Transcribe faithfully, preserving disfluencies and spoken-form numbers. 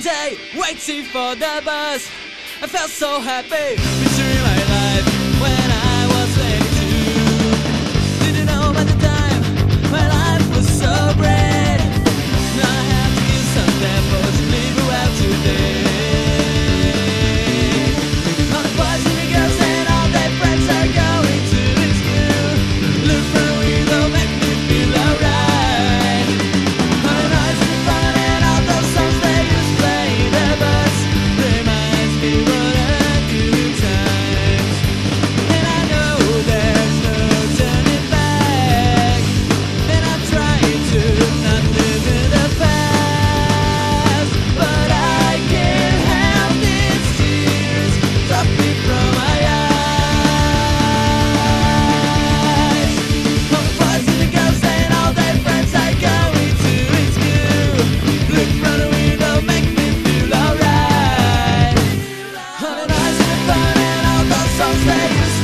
day, waiting for the bus. I felt so happy, picturing my life when I was twenty-two. Didn't know at the time my life was so great. Now I have to give some efforts to live well today. All the boys and the girls and all their friends are going to this school. Look from the window, make me feel alright. All the noise and the fun and all those songs they used to play in the bus reminds me what a good times. And I know there's no turning back, and I'm trying to not live in the past, but I can't help these tears dropping from my eyes. All the boys and the girls and all their friends are going to school. Look from the window, make me feel alright. All the noise and the fun and all those songs they used